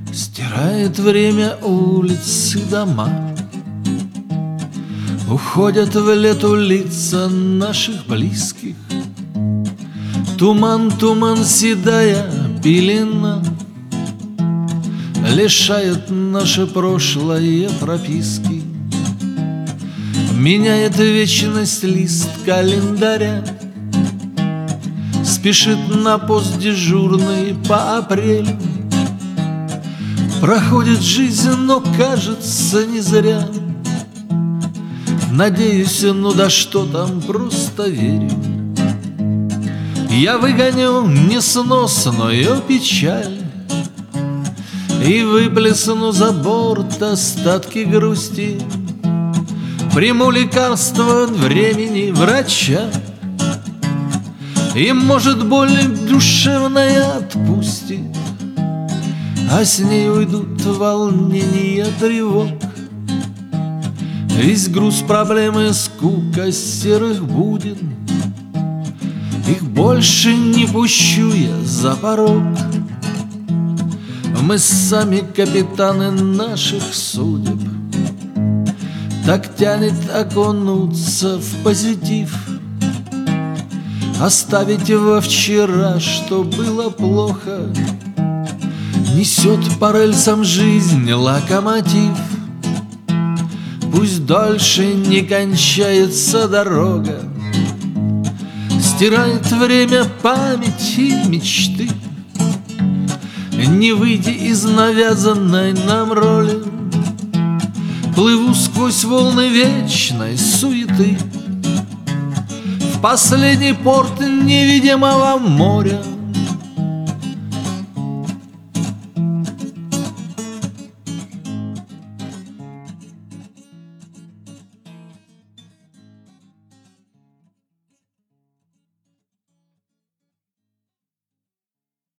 Стирает время улицы, дома. Уходят в лету лица наших близких. Туман, туман, седая пелена лишает наше прошлое прописки. Меняет вечность лист календаря. Спешит на пост дежурный по апрелю. Проходит жизнь, но кажется не зря. Надеюсь, ну да что там, просто верю. Я выгоню несносную печаль и выплесну за борт остатки грусти. Приму лекарство времени врача, и, может, боль душевная отпустит, а с ней уйдут волнения, тревог. Весь груз проблемы, скука серых будет. Их больше не пущу я за порог. Мы сами капитаны наших судеб. Так тянет окунуться в позитив, оставить во вчера, что было плохо. Несет по рельсам жизнь локомотив. Пусть дольше не кончается дорога. Стирает время память и мечты. Не выйти из навязанной нам роли. Плыву сквозь волны вечной суеты в последний порт невидимого моря.